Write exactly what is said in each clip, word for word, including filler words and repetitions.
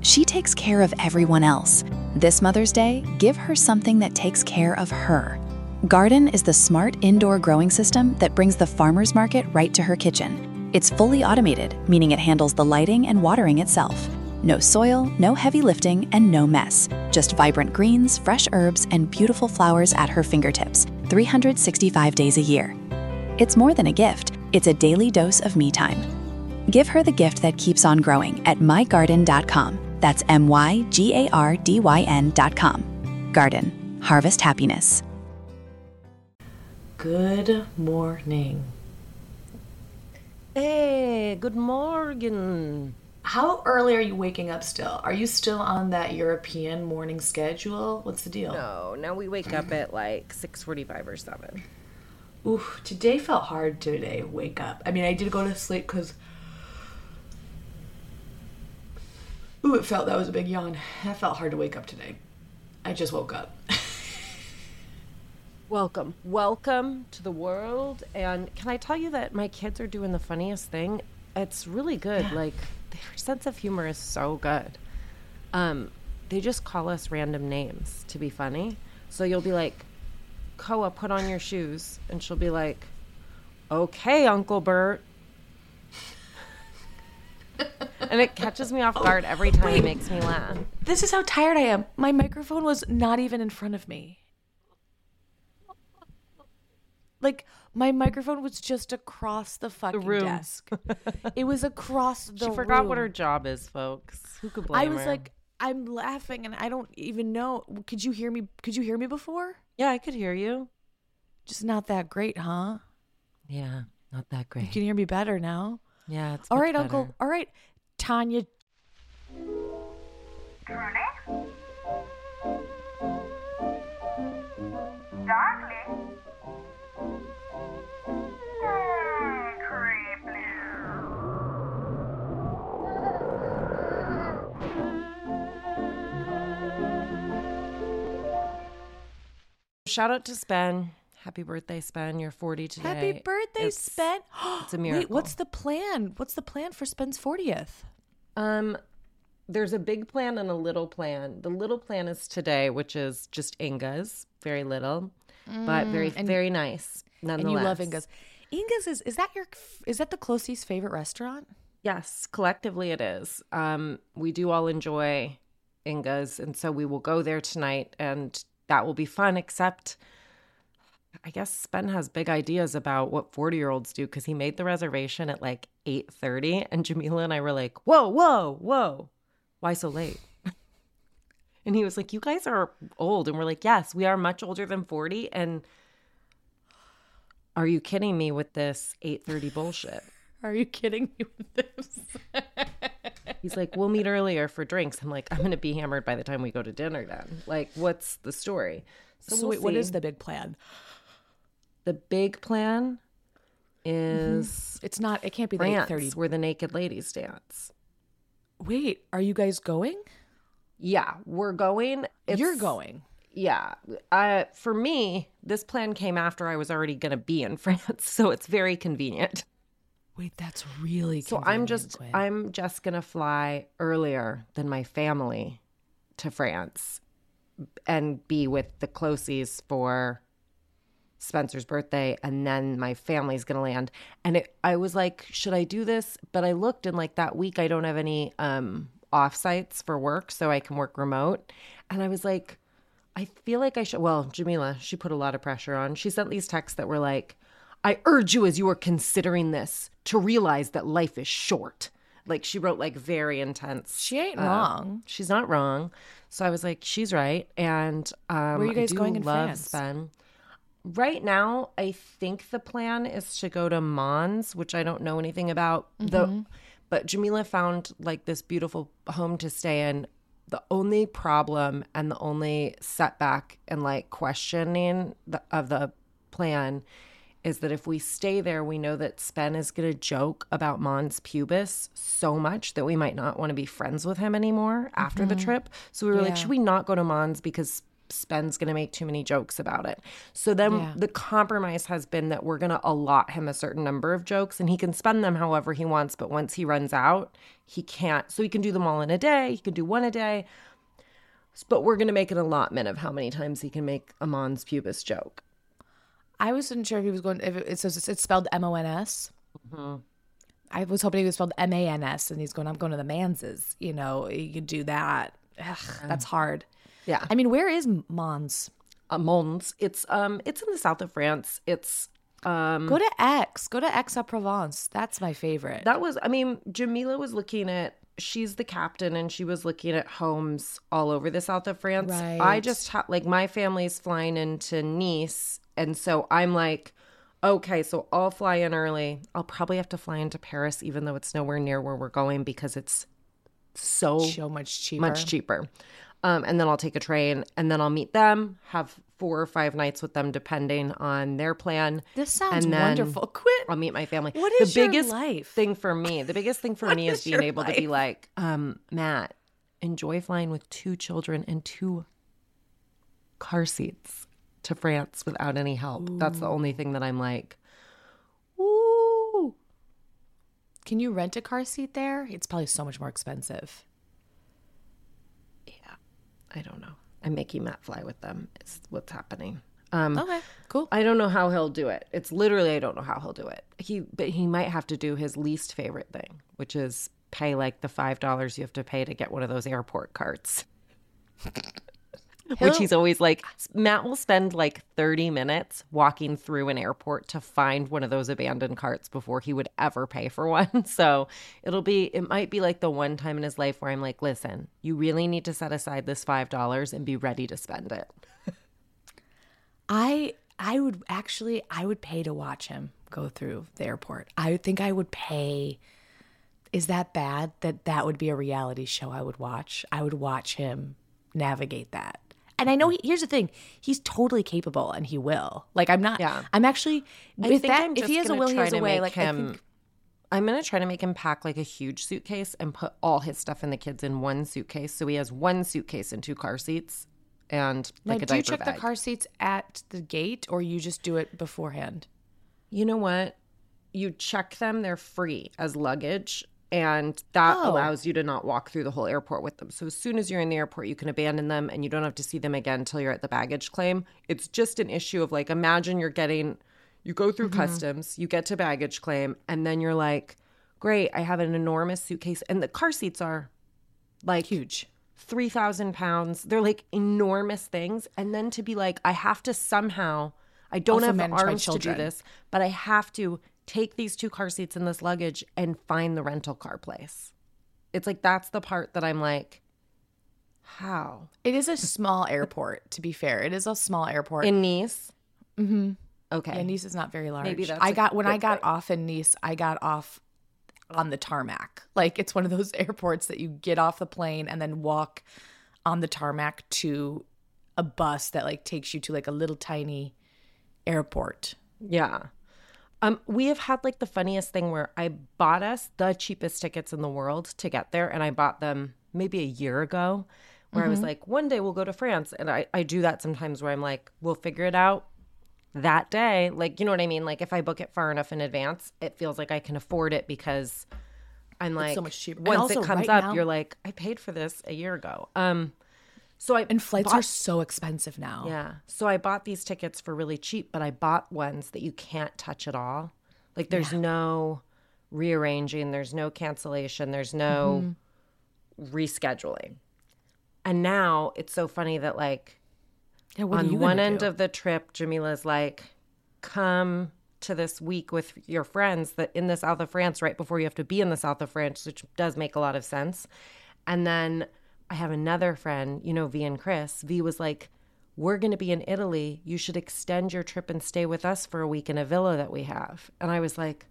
She takes care of everyone else. This Mother's Day, give her something that takes care of her. Garden is the smart indoor growing system that brings the farmer's market right to her kitchen. It's fully automated, meaning it handles the lighting and watering itself. No soil, no heavy lifting, and no mess. Just vibrant greens, fresh herbs, and beautiful flowers at her fingertips, three hundred sixty-five days a year. It's more than a gift, it's a daily dose of me time. Give her the gift that keeps on growing at my garden dot com. That's M Y G A R D Y N dot com. Garden. Harvest happiness. Good morning. Hey, good morning. How early are you waking up still? Are you still on that European morning schedule? What's the deal? No, now we wake up at like six forty-five or seven. Ooh, today felt hard today, wake up. I mean, I did go to sleep because... Ooh, it felt, that was a big yawn. That felt hard to wake up today. I just woke up. Welcome. Welcome to the world. And can I tell you that my kids are doing the funniest thing? It's really good. Yeah. Like, their sense of humor is so good. Um, they just call us random names to be funny. So you'll be like, Koa, put on your shoes. And she'll be like, okay, Uncle Bert. And it catches me off guard every time. Wait. It makes me laugh. This is how tired I am. My microphone was not even in front of me. Like, my microphone was just across the fucking room. desk. It was across the She forgot room. what her job is, folks. Who could blame I her? was like, I'm laughing and I don't even know. Could you hear me? Could you hear me before? yeah, I could hear you. Just not that great, huh? Yeah, not that You great. can hear me better now. Yeah, it's All much right, Uncle. better. All right, Tanya. Darling? Darling? Mm, creepy. Shout out to Spen. Happy birthday, Spen. You're forty today. Happy birthday, It's- Spen. It's a Wait, miracle. what's the plan? What's the plan for Spen's fortieth? Um, there's a big plan and a little plan. The little plan is today, which is just Inga's. Very little, but very, and- very nice. Nonetheless. And you love Inga's. Inga's is is that your is that the closest favorite restaurant? Yes, collectively it is. Um, we do all enjoy Inga's, and so we will go there tonight, and that will be fun, except I guess Spen has big ideas about what forty-year-olds do because he made the reservation at like eight thirty, and Jamila and I were like, whoa, whoa, whoa, why so late? And he was like, you guys are old. And we're like, yes, we are much older than forty, and are you kidding me with this eight thirty bullshit? Are you kidding me with this? He's like, we'll meet earlier for drinks. I'm like, I'm going to be hammered by the time we go to dinner then. Like, what's the story? So, we'll wait, what see. is the big plan? The big plan is It's not. It can't be the eight France, thirty. where the naked ladies dance. Wait, are you guys going? Yeah, we're going. It's, You're going. Yeah. Uh, for me, this plan came after I was already going to be in France, so it's very convenient. Wait, that's really So I'm convenient, just Quinn. I'm just gonna fly earlier than my family to France and be with the Closies for Spencer's birthday, and then my family's gonna land. And it, I was like, should I do this? But I looked, and like that week I don't have any um off sites for work, so I can work remote. And I was like, I feel like I should. Well, Jamila, she put a lot of pressure on. She sent these texts that were like, I urge you as you are considering this to realize that life is short. Like she wrote like very intense. She ain't uh, wrong. She's not wrong. So I was like, she's right. And um, Where are you guys I do going in love France? Spen. Right now, I think the plan is to go to Mons, which I don't know anything about. Mm-hmm. The, but Jamila found like this beautiful home to stay in. The only problem and the only setback and like questioning the, of the plan is that if we stay there, we know that Spen is going to joke about Mons Pubis so much that we might not want to be friends with him anymore after the trip. So we were like, Yeah. should we not go to Mons because Spen's going to make too many jokes about it. So then Yeah. the compromise has been that we're going to allot him a certain number of jokes and he can spend them however he wants. But once he runs out, he can't. So he can do them all in a day. He can do one a day. But we're going to make an allotment of how many times he can make a Mons Pubis joke. I wasn't sure if he was going. If it, it says it's spelled M O N S. Mm-hmm. I was hoping he was spelled M A N S, and he's going. I'm going to the Manses. You know, you could do that. Ugh, that's hard. Yeah. I mean, where is Mons? Uh, Mons. It's um. It's in the south of France. It's um. Go to Aix. Go to Aix-en-Provence. That's my favorite. That was. I mean, Jamila was looking at. She's the captain, and she was looking at homes all over the south of France. Right. I just ha- like my family's flying into Nice, and so I'm like, okay, so I'll fly in early. I'll probably have to fly into Paris, even though it's nowhere near where we're going because it's so so much cheaper. much cheaper. Um, and then I'll take a train, and then I'll meet them, have four or five nights with them, depending on their plan. This sounds and then wonderful. Quit. I'll meet my family. What is the your biggest life? thing for me? The biggest thing for What me is is being your able to be life? like, um, Matt, enjoy flying with two children and two car seats to France without any help. Ooh. That's the only thing that I'm like, ooh. Can you rent a car seat there? It's probably so much more expensive. Yeah, I don't know. I'm making Matt fly with them. Is what's happening. Um, Okay, cool. I don't know how he'll do it. It's literally I don't know how he'll do it. He, but he might have to do his least favorite thing, which is pay like the five dollars you have to pay to get one of those airport carts. Which he's always like, Matt will spend like thirty minutes walking through an airport to find one of those abandoned carts before he would ever pay for one. So it'll be, it might be like the one time in his life where I'm like, listen, you really need to set aside this five dollars and be ready to spend it. I I would actually I would pay to watch him go through the airport. I think I would pay. Is that bad? That that would be a reality show I would watch. I would watch him navigate that. And I know he, here's the thing, he's totally capable and he will. Like I'm not Yeah. I'm actually I if think that I'm if just he has a gonna will, he try has a to way. make Like him- I think I'm going to try to make him pack like a huge suitcase and put all his stuff in the kids in one suitcase. So he has one suitcase and two car seats and like now, a do you diaper check bag. the car seats at the gate or you just do it beforehand? You know what? You check them. They're free as luggage. And that Oh. allows you to not walk through the whole airport with them. So as soon as you're in the airport, you can abandon them and you don't have to see them again until you're at the baggage claim. It's just an issue of like, imagine you're getting, you go through Mm-hmm. customs, you get to baggage claim, and then you're like, great, I have an enormous suitcase. And the car seats are like Huge. three thousand pounds. They're like enormous things. And then to be like, I have to somehow, I don't Also have the manage my arms to do children. this, but I have to take these two car seats and this luggage and find the rental car place. It's like, that's the part that I'm like, how? It is a small airport, to be fair. It is a small airport. In Nice? mm-hmm. Okay. Yeah, Nice is not very large. Maybe that's I a got when I good got thing. off in Nice, I got off on the tarmac. Like it's one of those airports that you get off the plane and then walk on the tarmac to a bus that like takes you to like a little tiny airport. Yeah. Um, we have had like the funniest thing where I bought us the cheapest tickets in the world to get there, and I bought them maybe a year ago where I was like, one day we'll go to France. And I, I do that sometimes where I'm like, we'll figure it out that day. Like, you know what I mean? Like if I book it far enough in advance, it feels like I can afford it because I'm like, so much cheaper. And once also it comes right up, now- you're like, I paid for this a year ago. Um, so I And flights bought- are so expensive now. yeah. So I bought these tickets for really cheap, but I bought ones that you can't touch at all. Like there's no rearranging, there's no cancellation, there's no rescheduling. And now it's so funny that like Yeah, what are on you one gonna end do? of the trip, Jamila's like, come to this week with your friends that in the south of France right before you have to be in the south of France, which does make a lot of sense. And then I have another friend, you know, V and Chris. V was like, we're going to be in Italy. You should extend your trip and stay with us for a week in a villa that we have. And I was like,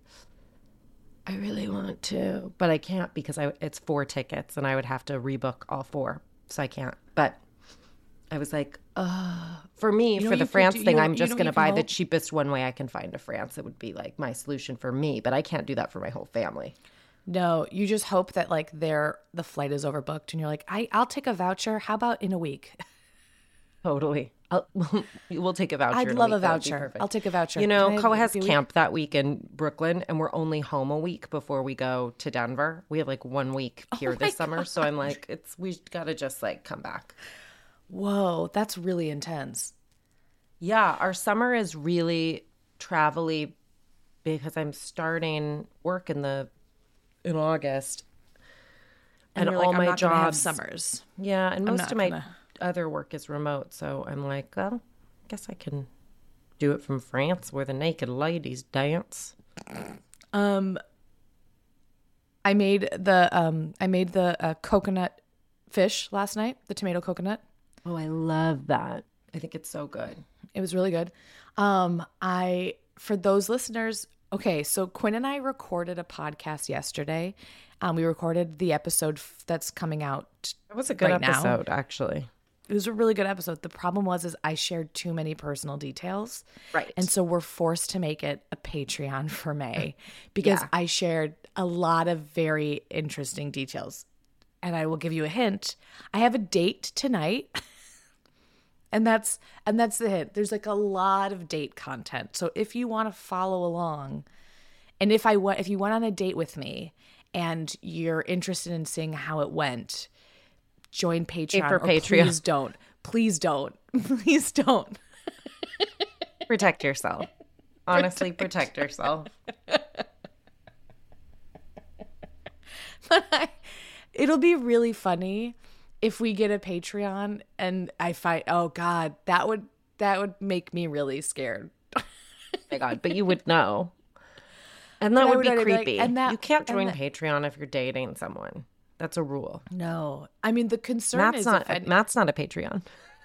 I really want to, but I can't because I, it's four tickets and I would have to rebook all four. So I can't. But I was like, uh, for me, You know for what the you could France do? You thing, know- I'm you just know what going to you can buy the hope? cheapest one way I can find to France. It would be like my solution for me, but I can't do that for my whole family. No, you just hope that like their the flight is overbooked and you're like, I, I'll take a voucher. How about in a week? Totally. I'll, we'll take a voucher. I'd in love week. a That would be voucher. perfect. I'll take a voucher. You know, Can I Co have- has do we- camp that week in Brooklyn, and we're only home a week before we go to Denver. We have like one week here my this summer, so I'm like, it's we gotta just like come back. Whoa, that's really intense. Yeah, our summer is really travel-y because I'm starting work in the in August, And, and, you're like, all I'm my not gonna have jobs. summers. Yeah, and most not of my gonna- other work is remote, so I'm like, well, I guess I can do it from France where the naked ladies dance. Um, I made the um, I made the uh, coconut fish last night. The tomato coconut. Oh, I love that. I think it's so good. It was really good. Um, I for those listeners, okay, so Quinn and I recorded a podcast yesterday. Um, we recorded the episode f- that's coming out. That was a good right now. episode, actually. It was a really good episode. The problem was is I shared too many personal details. Right. And so we're forced to make it a Patreon for May because Yeah. I shared a lot of very interesting details. And I will give you a hint. I have a date tonight. And that's and that's the hint. There's like a lot of date content. So if you want to follow along, and if I went if you went on a date with me and you're interested in seeing how it went, join Patreon. for or Patreon. Please don't. Please don't. Please don't. Protect yourself. Honestly, protect yourself. But I, it'll be really funny if we get a Patreon and I find, oh God, that would that would make me really scared. Oh my God, but you would know. And that But I would would be already be like, creepy. and that- you can't and join that- Patreon if you're dating someone. That's a rule. No, I mean the concern Matt's is not if any- Matt's not a Patreon.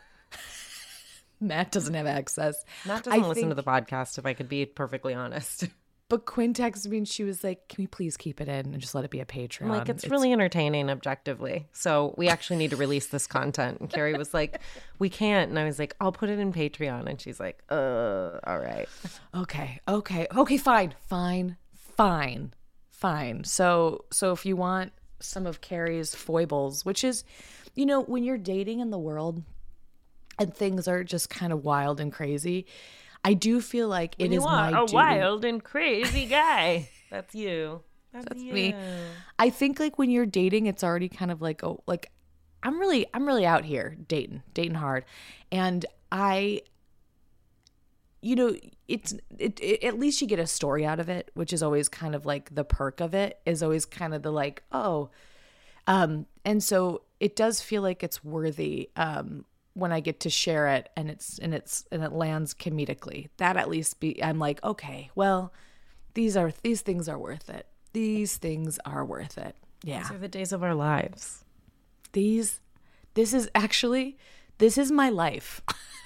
Matt doesn't have access. Matt I doesn't listen to think- the podcast, if I could be perfectly honest. But Quinn texted me and she was like, "Can we please keep it in and just let it be a Patreon?" I'm like, it's, really entertaining objectively. So we actually need to release this content. And Carrie was like, we can't. And I was like, I'll put it in Patreon. And she's like, uh, all right. okay, okay, okay, fine, fine, fine, fine. So, so if you want some of Carrie's foibles, which is, you know, when you're dating in the world and things are just kind of wild and crazy, I do feel like it is my duty. and crazy guy. That's you. That's, That's you. me. I think like when you're dating, it's already kind of like, oh, like I'm really, I'm really out here dating, dating hard. And I, you know, it's, it, it, at least you get a story out of it, which is always kind of like the perk of it is always kind of the like, oh, um, and so it does feel like it's worthy, um, when I get to share it and it's and it's and it lands comedically. That at least be I'm like, okay, well, these are these things are worth it. These things are worth it. Yeah. These are the days of our lives. These this is actually this is my life.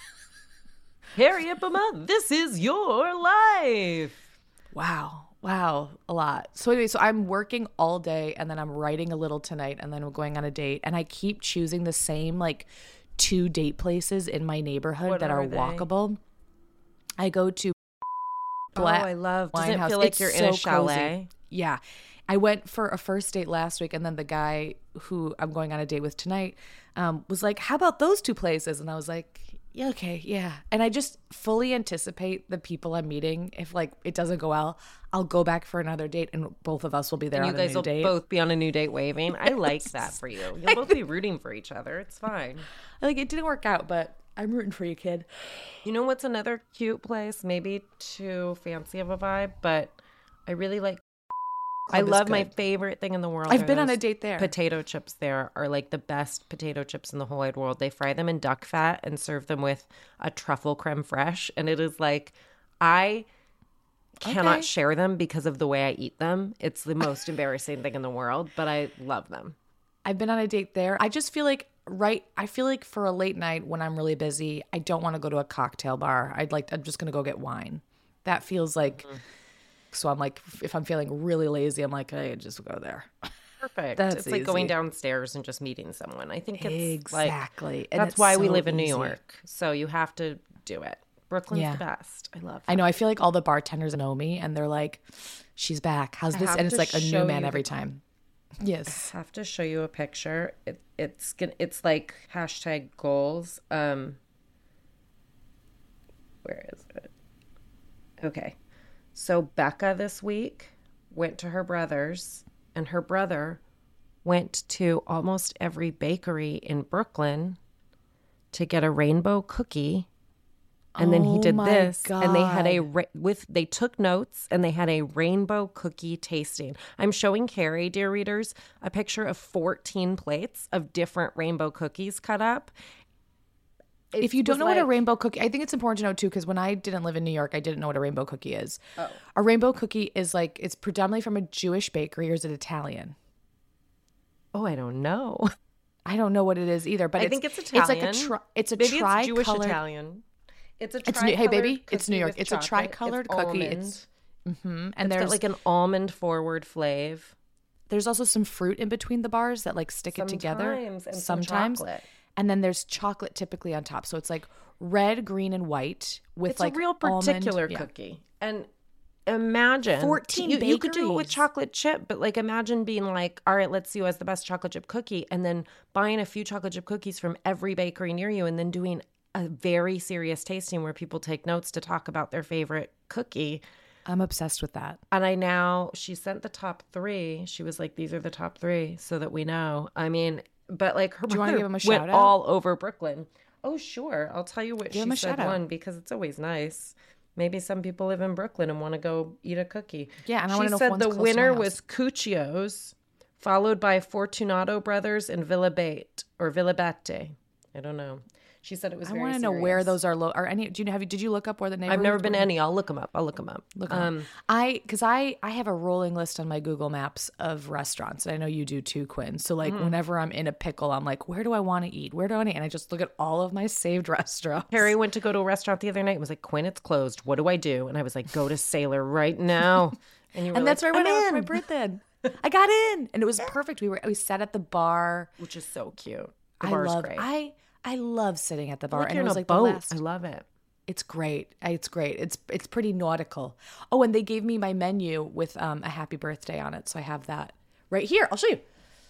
Harriet Bama, this is your life. Wow. Wow, a lot. So anyway, so I'm working all day and then I'm writing a little tonight and then we're going on a date and I keep choosing the same like two date places in my neighborhood What that are are, they? walkable. I go to Oh, I love. Doesn't it Winehouse. feel like It's you're in a so chalet? cozy. Yeah. I went for a first date last week, and then the guy who I'm going on a date with tonight um, was like, how about those two places? And I was like, yeah, okay, yeah. And I just fully anticipate the people I'm meeting. If like it doesn't go well, I'll go back for another date, and both of us will be there And you on guys a new will date. both be on a new date waving. I like that for you. You'll both be rooting for each other. It's fine. Like it didn't work out, but I'm rooting for you, kid. You know what's another cute place? Maybe too fancy of a vibe, but I really like. I Club is love my good. favorite thing in the world. I've are been on those a date there. Potato chips there are like the best potato chips in the whole wide world. They fry them in duck fat and serve them with a truffle creme fraiche. And it is like, I cannot Okay. share them because of the way I eat them. It's the most embarrassing thing in the world, but I love them. I've been on a date there. I just feel like right. I feel like for a late night when I'm really busy, I don't want to go to a cocktail bar. I'd like. I'm just gonna go get wine. That feels like. Mm-hmm. So I'm like, if I'm feeling really lazy, I'm like, I just go there. Perfect. That's it's like going easy. downstairs and just meeting someone. I think it's Exactly. like And that's it's why we so live in New easy. York. So you have to do it. Brooklyn's Yeah. the best. I love. I know. I feel like all the bartenders know me, and they're like, "She's back. How's I this?" have And it's to like a show new man you every the- time. Yes. I have to show you a picture. It, it's gonna. It's like hashtag goals. Um, Where is it? Okay. So Becca this week went to her brother's, and her brother went to almost every bakery in Brooklyn to get a rainbow cookie. And then he Oh did my this, and they had a God. ra- with they took notes, and they had a rainbow cookie tasting. I'm showing Carrie, dear readers, a picture of fourteen plates of different rainbow cookies cut up. If you It don't was know what a like- rainbow cookie, I think it's important to know too, because when I didn't live in New York, I didn't know what a rainbow cookie is. Oh. A rainbow cookie is like, it's predominantly from a Jewish bakery, or is it Italian? Oh, I don't know. I don't know what it is either, but I it's, think it's It's like a Italian. tri- it's a Maybe it's Jewish tri-colored. Italian. It's a It's new- hey, baby, tri-colored it's New cookie York. with It's a chocolate. tri-colored It's cookie. almond. It's- Mhm. And It's there's got like an almond forward flav. there's also some fruit in between the bars that like stick it together. Sometimes, and some Sometimes. chocolate. And then there's chocolate typically on top. So it's like red, green, and white with It's like a real almond- particular yeah. cookie. And imagine fourteen you, you could do it with bakeries. chocolate chip, but like imagine being like, all right, let's see who has the best chocolate chip cookie, and then buying a few chocolate chip cookies from every bakery near you, and then doing a very serious tasting where people take notes to talk about their favorite cookie. I'm obsessed with that. And I now, she sent the top three. She was like, these are the top three so that we know. I mean, but like her Do you wanna brother give him a went shout out? all over Brooklyn. Oh, sure. I'll tell you what Give she him a said shout out. one, because it's always nice. Maybe some people live in Brooklyn and want to go eat a cookie. Yeah, and I she wanna know if said one's the close to my winner house. was Cuccio's, followed by Fortunato Brothers and Villa Bate or Villa Bate. I don't know. She said it was I very want to know where serious. those are. Lo- are any? Do you have? you- Did you look up where the neighborhood? I've never been to any. I'll look them up. I'll look them up. Look um, um, I because I I have a rolling list on my Google Maps of restaurants, and I know you do too, Quinn. So like Mm-hmm. whenever I'm in a pickle, I'm like, where do I want to eat? Where do I want to? And I just look at all of my saved restaurants. Harry went to go to a restaurant the other night and was like, Quinn, it's closed. What do I do? And I was like, go to Sailor right now. And you were and that's like, where I went "I'm out for my in." birthday. I got in, and it was perfect. We were we sat at the bar. Which is so cute. The I bar's love great. I I love sitting at the bar, like and you're it in was a like boat. the last. I love it. It's great. It's great. It's it's pretty nautical. Oh, and they gave me my menu with um, a happy birthday on it, so I have that right here. I'll show you.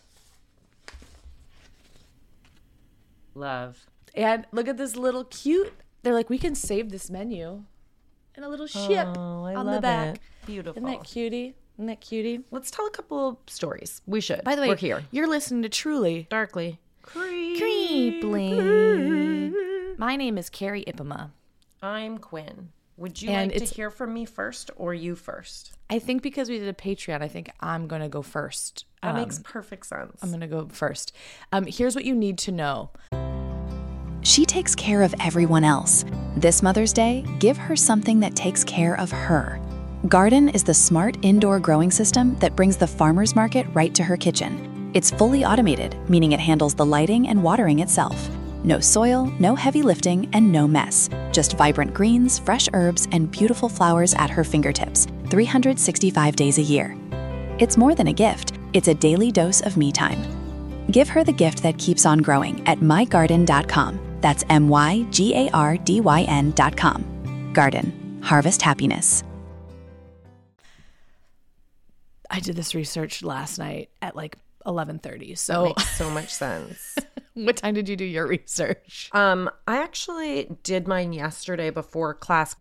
Love. And look at this little cute. They're like, we can save this menu in a little ship Oh, I on love the back. it. Beautiful. Isn't that cutie? Isn't that cutie? Let's tell a couple of stories. We should. By the way, we're here. you're listening to Truly Darkly. Creeply. My name is Carrie Ipama. I'm Quinn. Would you And like to it's- hear from me first or you first? I think because we did a Patreon, I think I'm going to go first. That Um, makes perfect sense. I'm going to go first. Um, here's what you need to know. She takes care of everyone else. This Mother's Day, give her something that takes care of her. Garden is the smart indoor growing system that brings the farmer's market right to her kitchen. It's fully automated, meaning it handles the lighting and watering itself. No soil, no heavy lifting, and no mess. Just vibrant greens, fresh herbs, and beautiful flowers at her fingertips, three hundred sixty-five days a year. It's more than a gift, it's a daily dose of me time. Give her the gift that keeps on growing at my garden dot com. That's M Y G A R D Y N dot com. Garden. Harvest happiness. I did this research last night at like eleven thirty. That So makes so much sense. what time did you do your research? Um, I actually did mine yesterday before class.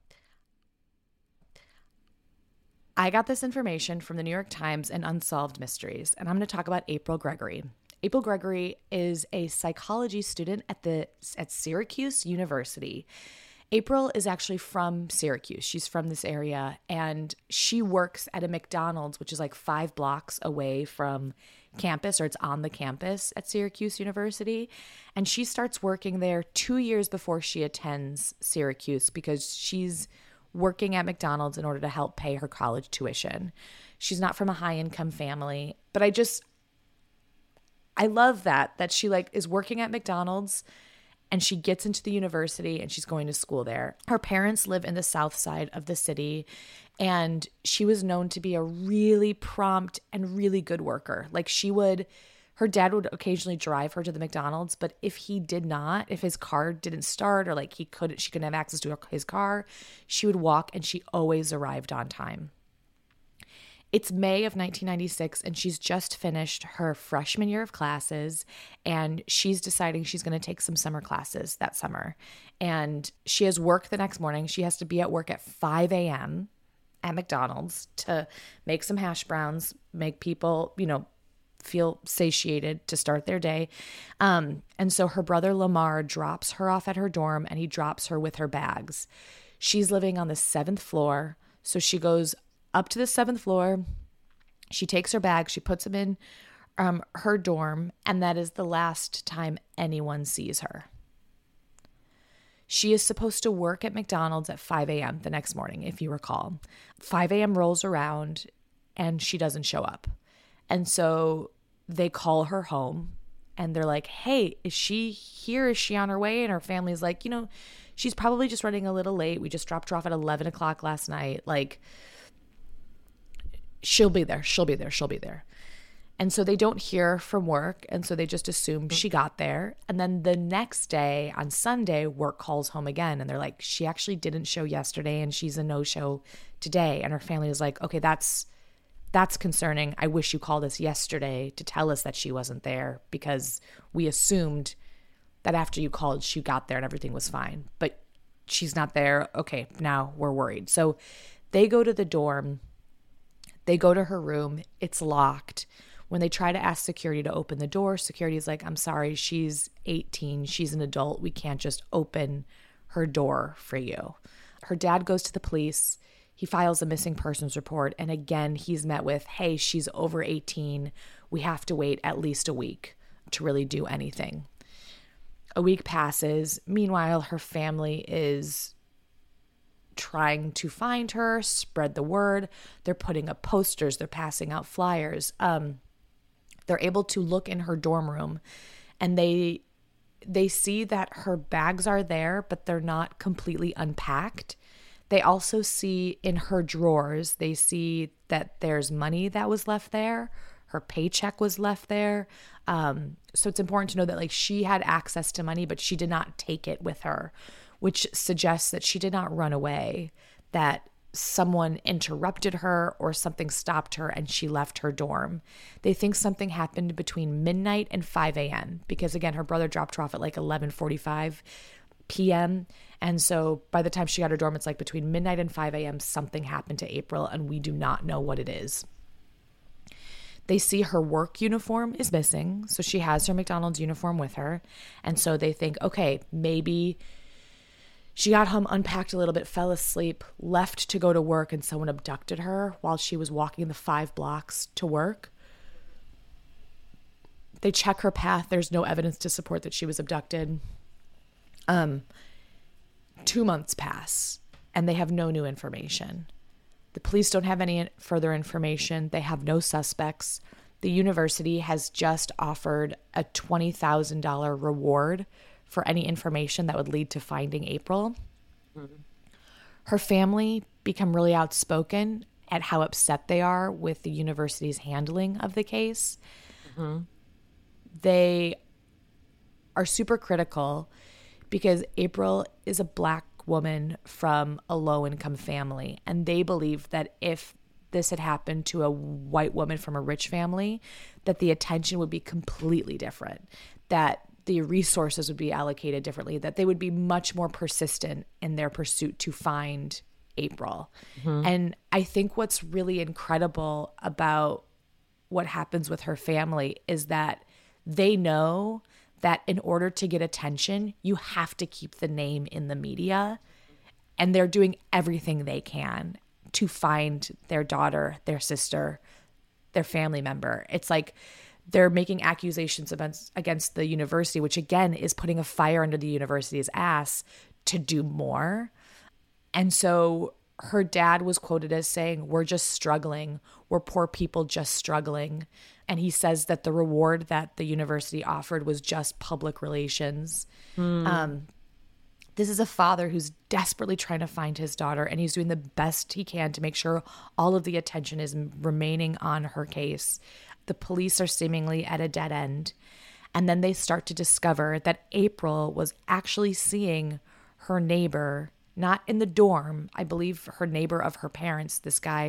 I got this information from the New York Times and Unsolved Mysteries, and I'm going to talk about April Gregory. April Gregory is a psychology student at the at Syracuse University. April is actually from Syracuse. She's from this area, and she works at a McDonald's, which is like five blocks away from campus, or it's on the campus at Syracuse University. And she starts working there two years before she attends Syracuse because she's working at McDonald's in order to help pay her college tuition. She's not from a high income family, but I just, I love that, that she like is working at McDonald's and she gets into the university and she's going to school there. Her parents live in the south side of the city, and she was known to be a really prompt and really good worker. Like she would, her dad would occasionally drive her to the McDonald's, but if he did not, if his car didn't start or like he couldn't, she couldn't have access to his car, she would walk, and she always arrived on time. It's May of nineteen ninety-six, and she's just finished her freshman year of classes, and she's deciding she's going to take some summer classes that summer. And she has work the next morning. She has to be at work at five a.m. at McDonald's to make some hash browns, make people, you know, feel satiated to start their day. Um, and so her brother Lamar drops her off at her dorm, and he drops her with her bags. She's living on the seventh floor. So she goes up to the seventh floor. She takes her bags, she puts them in um, her dorm, and that is the last time anyone sees her. She is supposed to work at McDonald's at five a.m. the next morning, if you recall. five a.m. rolls around and she doesn't show up. And so they call her home and they're like, hey, is she here? Is she on her way? And her family's like, you know, she's probably just running a little late. We just dropped her off at eleven o'clock last night. Like, she'll be there. She'll be there. She'll be there. And so they don't hear from work. And so they just assume she got there. And then the next day on Sunday, work calls home again. And they're like, she actually didn't show yesterday and she's a no-show today. And her family is like, okay, that's that's concerning. I wish you called us yesterday to tell us that she wasn't there, because we assumed that after you called, she got there and everything was fine. But she's not there. Okay, now we're worried. So they go to the dorm. They go to her room. It's locked. When they try to ask security to open the door, security is like, I'm sorry, she's eighteen. She's an adult. We can't just open her door for you. Her dad goes to the police. He files a missing persons report. And again, he's met with, hey, she's over eighteen. We have to wait at least a week to really do anything. A week passes. Meanwhile, her family is trying to find her, spread the word. They're putting up posters. They're passing out flyers. Um, they're able to look in her dorm room, and they they see that her bags are there, but they're not completely unpacked. They also see in her drawers, they see that there's money that was left there. Her paycheck was left there. Um, so it's important to know that like she had access to money, but she did not take it with her, which suggests that she did not run away, that someone interrupted her or something stopped her and she left her dorm. They think something happened between midnight and five a.m. because, again, her brother dropped her off at like eleven forty-five p.m. And so by the time she got her dorm, it's like between midnight and five a.m. something happened to April, and we do not know what it is. They see her work uniform is missing. So she has her McDonald's uniform with her. And so they think, okay, maybe she got home, unpacked a little bit, fell asleep, left to go to work, and someone abducted her while she was walking the five blocks to work. They check her path. There's no evidence to support that she was abducted. Um, two months pass, and they have no new information. The police don't have any further information. They have no suspects. The university has just offered a twenty thousand dollars reward for any information that would lead to finding April. Mm-hmm. Her family become really outspoken at how upset they are with the university's handling of the case. Mm-hmm. They are super critical because April is a Black woman from a low-income family, and they believe that if this had happened to a white woman from a rich family, that the attention would be completely different, that the resources would be allocated differently, that they would be much more persistent in their pursuit to find April. Mm-hmm. And I think what's really incredible about what happens with her family is that they know that in order to get attention, you have to keep the name in the media. And they're doing everything they can to find their daughter, their sister, their family member. It's like they're making accusations against, against the university, which again is putting a fire under the university's ass to do more. And so her dad was quoted as saying, "We're just struggling. We're poor people just struggling." And he says that the reward that the university offered was just public relations. Mm. Um, this is a father who's desperately trying to find his daughter, and he's doing the best he can to make sure all of the attention is remaining on her case. The police are seemingly at a dead end. And then they start to discover that April was actually seeing her neighbor, not in the dorm. I believe her neighbor of her parents, this guy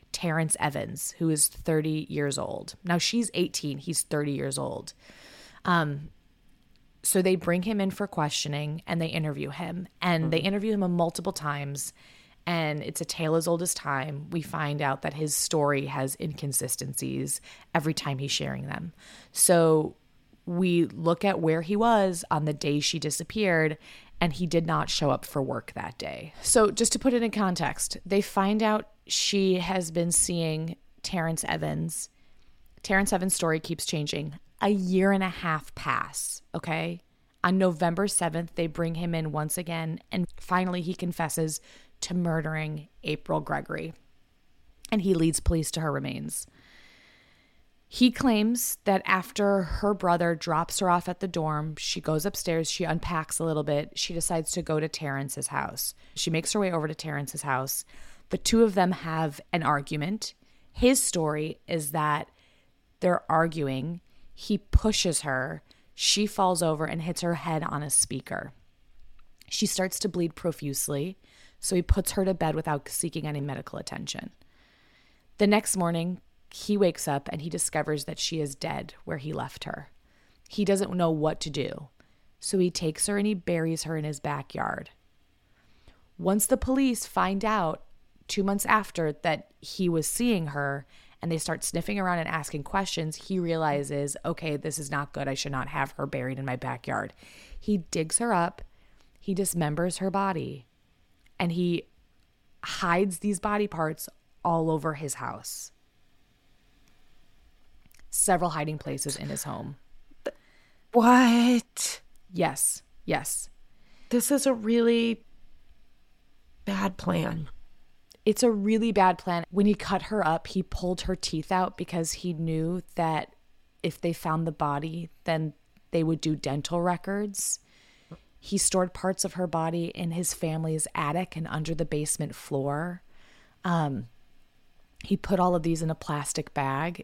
Terrence Evans, who is thirty years old. Now she's eighteen, he's thirty years old. Um, so they bring him in for questioning and they interview him. And mm-hmm. they interview him multiple times. And it's a tale as old as time. We find out that his story has inconsistencies every time he's sharing them. So we look at where he was on the day she disappeared, and he did not show up for work that day. So just to put it in context, they find out she has been seeing Terrence Evans. Terrence Evans' story keeps changing. A year and a half pass, okay? On November seventh, they bring him in once again, and finally he confesses to murdering April Gregory, and he leads police to her remains. He claims that after her brother drops her off at the dorm, she goes upstairs, she unpacks a little bit, she decides to go to Terrence's house. She makes her way over to Terrence's house. The two of them have an argument. His story is that they're arguing. He pushes her. She falls over and hits her head on a speaker. She starts to bleed profusely, so he puts her to bed without seeking any medical attention. The next morning, he wakes up and he discovers that she is dead where he left her. He doesn't know what to do, so he takes her and he buries her in his backyard. Once the police find out, two months after, that he was seeing her and they start sniffing around and asking questions, he realizes, okay, this is not good. I should not have her buried in my backyard. He digs her up, he dismembers her body, and he hides these body parts all over his house. Several hiding places in his home. What? Yes. Yes. This is a really bad plan. It's a really bad plan. When he cut her up, he pulled her teeth out because he knew that if they found the body, then they would do dental records. He stored parts of her body in his family's attic and under the basement floor. Um, he put all of these in a plastic bag.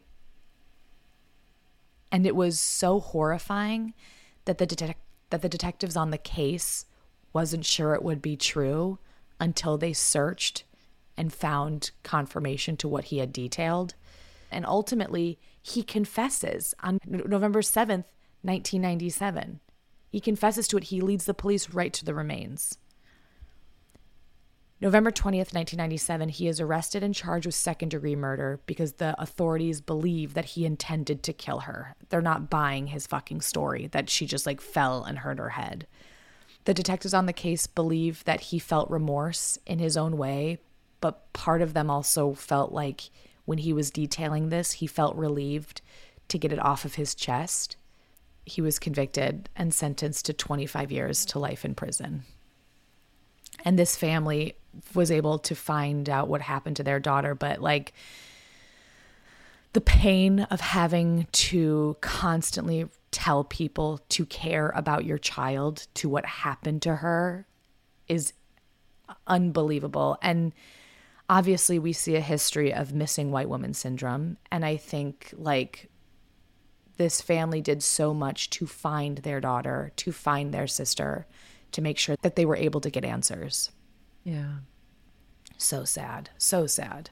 And it was so horrifying that the detec- that the detectives on the case wasn't sure it would be true until they searched and found confirmation to what he had detailed. And ultimately, he confesses on November seventh, nineteen ninety-seven. He confesses to it. He leads the police right to the remains. November twentieth, nineteen ninety-seven, he is arrested and charged with second-degree murder because the authorities believe that he intended to kill her. They're not buying his fucking story that she just like fell and hurt her head. The detectives on the case believe that he felt remorse in his own way, but part of them also felt like when he was detailing this, he felt relieved to get it off of his chest. He was convicted and sentenced to twenty-five years to life in prison. And this family was able to find out what happened to their daughter, but like the pain of having to constantly tell people to care about your child, to what happened to her, is unbelievable. And obviously we see a history of missing white woman syndrome. And I think like this family did so much to find their daughter, to find their sister, to make sure that they were able to get answers. Yeah. So sad. So sad.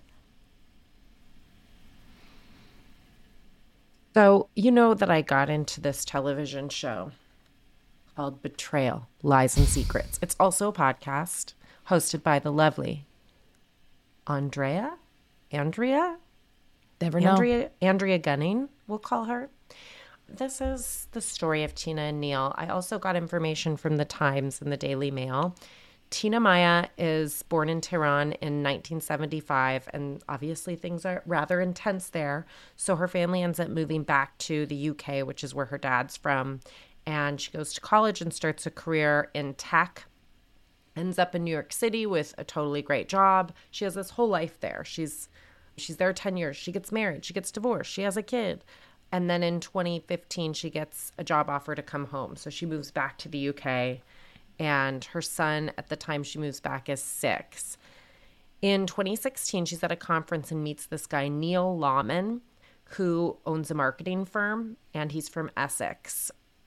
So, you know that I got into this television show called Betrayal, Lies and Secrets. It's also a podcast hosted by the lovely Andrea? Andrea? Never know. Andrea, Andrea Gunning, we'll call her. This is the story of Tina and Neil. I also got information from the Times and the Daily Mail. Tina Maya is born in Tehran in nineteen seventy-five, and obviously things are rather intense there. So her family ends up moving back to the U K, which is where her dad's from. And she goes to college and starts a career in tech. Ends up in New York City with a totally great job. She has this whole life there. She's she's there ten years. She gets married. She gets divorced. She has a kid. And then in twenty fifteen, she gets a job offer to come home. So she moves back to the U K. And her son, at the time she moves back, is six. In twenty sixteen, she's at a conference and meets this guy, Neil Lawman, who owns a marketing firm. And he's from Essex.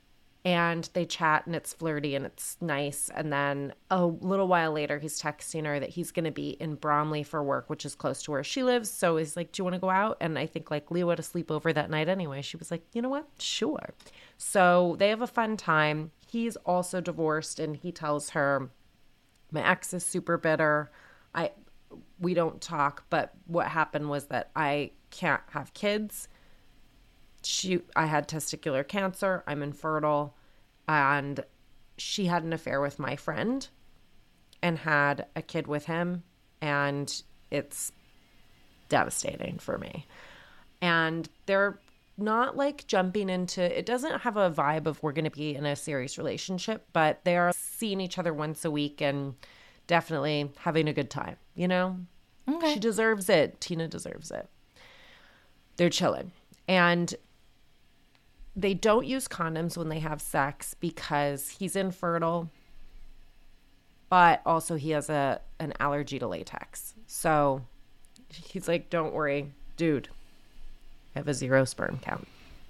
And they chat and it's flirty and it's nice. And then a little while later, he's texting her that he's going to be in Bromley for work, which is close to where she lives. So he's like, do you want to go out? And I think like Leo had a sleepover that night anyway. She was like, you know what? Sure. So they have a fun time. He's also divorced and he tells her, my ex is super bitter. I, we don't talk, but what happened was that I can't have kids. She, I had testicular cancer. I'm infertile. And she had an affair with my friend and had a kid with him. And it's devastating for me. And they're not like jumping into, it doesn't have a vibe of we're going to be in a serious relationship, but they are seeing each other once a week and definitely having a good time, you know? Okay. She deserves it. Tina deserves it. They're chilling. And they don't use condoms when they have sex because he's infertile, but also he has a an allergy to latex. So he's like, don't worry, dude, I have a zero sperm count.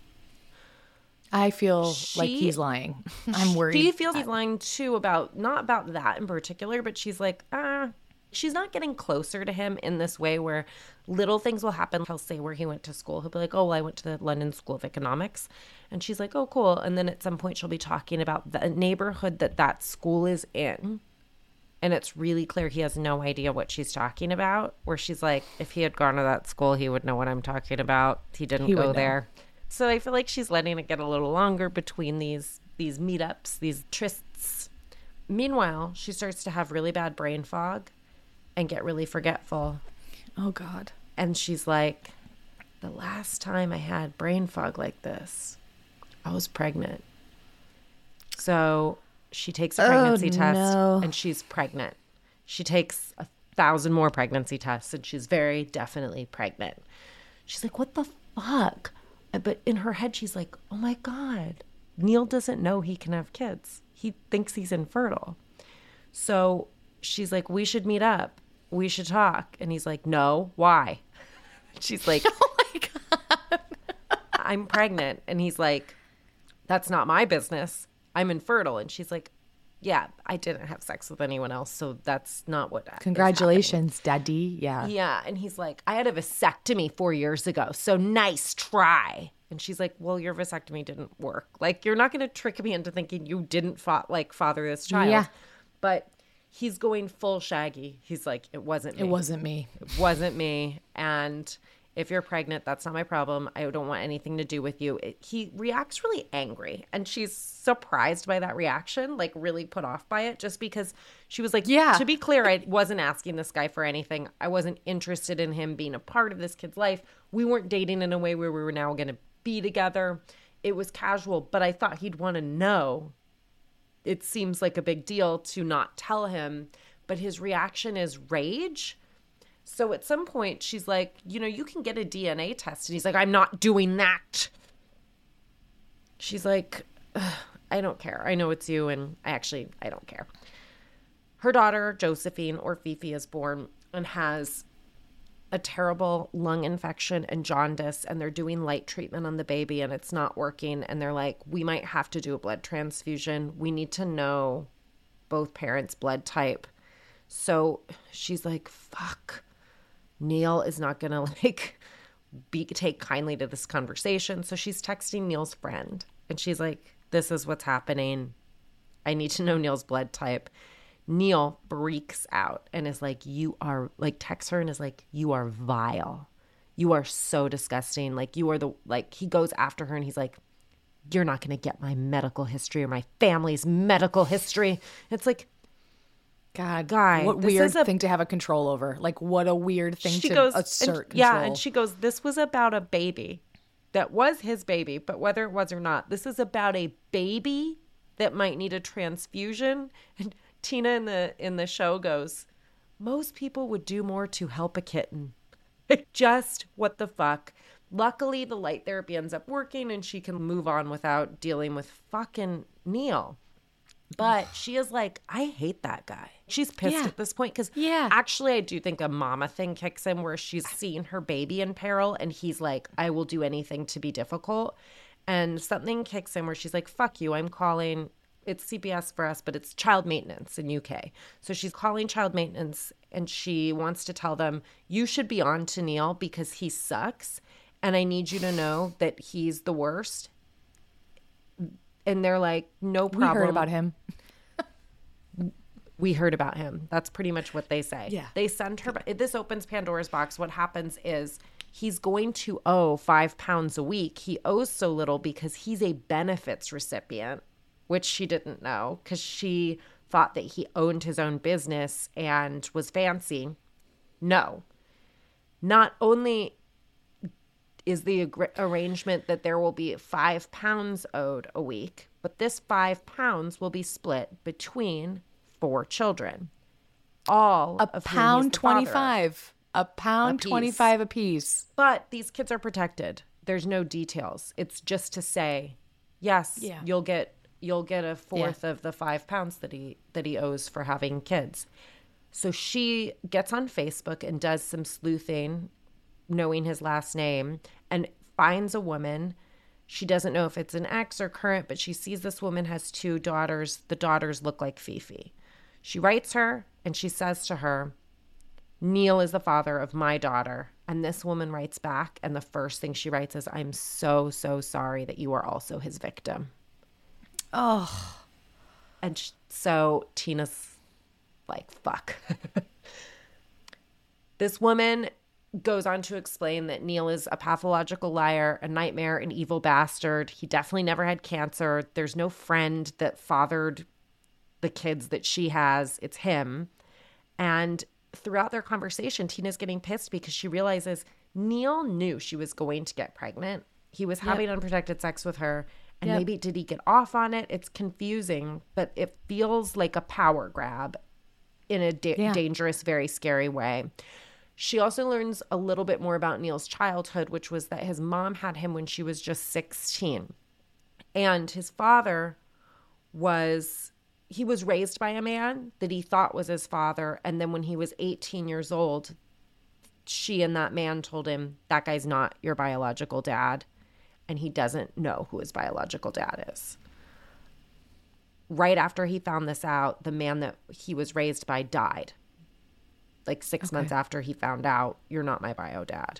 I feel She- like he's lying. I'm worried. She feels he's lying too about, not about that in particular, but she's like, ah, she's not getting closer to him in this way where little things will happen. He'll say where he went to school. He'll be like, oh, well, I went to the London School of Economics. And she's like, oh, cool. And then at some point she'll be talking about the neighborhood that that school is in. And it's really clear he has no idea what she's talking about. Where she's like, if he had gone to that school, he would know what I'm talking about. He didn't He would go know. there. So I feel like she's letting it get a little longer between these these meetups, these trysts. Meanwhile, she starts to have really bad brain fog and get really forgetful. Oh, God. And she's like, the last time I had brain fog like this, I was pregnant. So she takes a pregnancy test no. and she's pregnant. She takes a thousand more pregnancy tests and she's very definitely pregnant. She's like, what the fuck? But in her head, she's like, oh my God, Neil doesn't know he can have kids. He thinks he's infertile. So she's like, we should meet up. We should talk. And he's like, no, why? She's like, Oh, my God. I'm pregnant. And he's like, that's not my business. I'm infertile. And she's like, yeah, I didn't have sex with anyone else. So that's not what. is Congratulations, Daddy. Yeah. happening." Yeah. And he's like, I had a vasectomy four years ago. So nice try. And she's like, well, your vasectomy didn't work. Like, you're not going to trick me into thinking you didn't fa- like father this child. Yeah. But he's going full Shaggy. He's like, it wasn't me. It wasn't me. It wasn't me. And if you're pregnant, that's not my problem. I don't want anything to do with you. It, he reacts really angry. And she's surprised by that reaction, like really put off by it, just because she was like, Yeah. to be clear, I wasn't asking this guy for anything. I wasn't interested in him being a part of this kid's life. We weren't dating in a way where we were now going to be together. It was casual, but I thought he'd want to know. It seems like a big deal to not tell him, but his reaction is rage. So at some point, she's like, you know, you can get a D N A test. And he's like, I'm not doing that. She's like, I don't care. I know it's you. And I actually, I don't care. Her daughter, Josephine, or Fifi, is born and has a terrible lung infection and jaundice. And they're doing light treatment on the baby and it's not working. And they're like, we might have to do a blood transfusion. We need to know both parents' blood type. So she's like, fuck. Neil is not going to like be take kindly to this conversation. So she's texting Neil's friend and she's like, this is what's happening. I need to know Neil's blood type. Neil freaks out and is like, you are like, texts her and is like, you are vile. You are so disgusting. Like you are the, like he goes after her and he's like, you're not going to get my medical history or my family's medical history. It's like, God, Guy, what this weird is a- thing to have a control over. Like, what a weird thing she to goes, assert and, control. yeah, and she goes, this was about a baby that was his baby, but whether it was or not, this is about a baby that might need a transfusion. And Tina in the in the show goes, most people would do more to help a kitten. Just what the fuck. Luckily, the light therapy ends up working and she can move on without dealing with fucking Neil. But she is like, I hate that guy. She's pissed Yeah. at this point because Yeah. actually I do think a mama thing kicks in where she's seen her baby in peril and he's like, I will do anything to be difficult. And something kicks in where she's like, fuck you, I'm calling, it's C P S for us, but it's child maintenance in U K. So she's calling child maintenance and she wants to tell them, you should be on to Neil because he sucks. And I need you to know that he's the worst. And they're like, no problem. We heard about him. We heard about him. That's pretty much what they say. Yeah. They send her, this opens Pandora's box. What happens is he's going to owe five pounds a week. He owes so little because he's a benefits recipient, which she didn't know because she thought that he owned his own business and was fancy. No. Not only is the ag- arrangement that there will be five pounds owed a week, but this five pounds will be split between four children. All A of whom he's pound the father of. twenty-five. A pound Apiece. twenty-five apiece. But these kids are protected. There's no details. It's just to say, yes, Yeah. you'll get you'll get a fourth of the five pounds that he that he owes for having kids. So she gets on Facebook and does some sleuthing, knowing his last name, and finds a woman. She doesn't know if it's an ex or current, but she sees this woman has two daughters. The daughters look like Fifi. She writes her and she says to her, Neil is the father of my daughter. And this woman writes back, and the first thing she writes is, I'm so, so sorry that you are also his victim. Oh. And sh- so Tina's like, fuck. This woman goes on to explain that Neil is a pathological liar, a nightmare, an evil bastard. He definitely never had cancer. There's no friend that fathered the kids that she has. It's him. And throughout their conversation, Tina's getting pissed because she realizes Neil knew she was going to get pregnant. He was having yep. unprotected sex with her. And yep. maybe did he get off on it? It's confusing, but it feels like a power grab in a da- yeah. dangerous, very scary way. She also learns a little bit more about Neil's childhood, which was that his mom had him when she was just sixteen. And his father was... he was raised by a man that he thought was his father. And then when he was eighteen years old, she and that man told him, that guy's not your biological dad. And he doesn't know who his biological dad is. Right after he found this out, the man that he was raised by died. Like six okay. months after he found out, you're not my bio dad.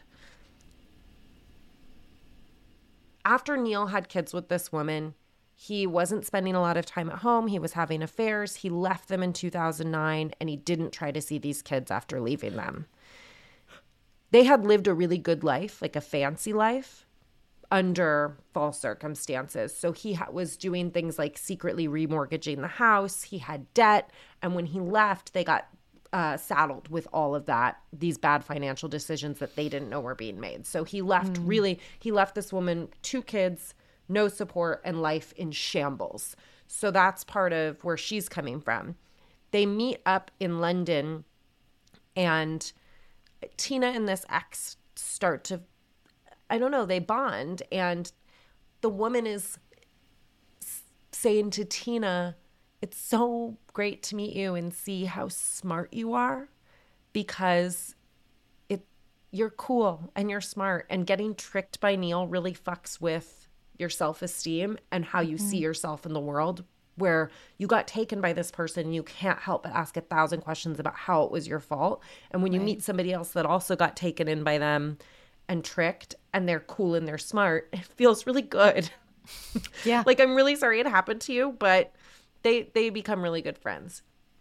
After Neil had kids with this woman, he wasn't spending a lot of time at home. He was having affairs. He left them in two thousand nine, and he didn't try to see these kids after leaving them. They had lived a really good life, like a fancy life, under false circumstances. So he ha- was doing things like secretly remortgaging the house. He had debt. And when he left, they got uh, saddled with all of that, these bad financial decisions that they didn't know were being made. So he left mm. really, he left this woman, two kids, no support, and life in shambles. So that's part of where she's coming from. They meet up in London, and Tina and this ex start to, I don't know, they bond. And the woman is saying to Tina, it's so great to meet you and see how smart you are, because it you're cool and you're smart, and getting tricked by Neil really fucks with your self-esteem and how you mm-hmm. see yourself in the world, where you got taken by this person and you can't help but ask a thousand questions about how it was your fault. And when you right. meet somebody else that also got taken in by them and tricked, and they're cool and they're smart, it feels really good. Yeah. Like, I'm really sorry it happened to you, but they they become really good friends.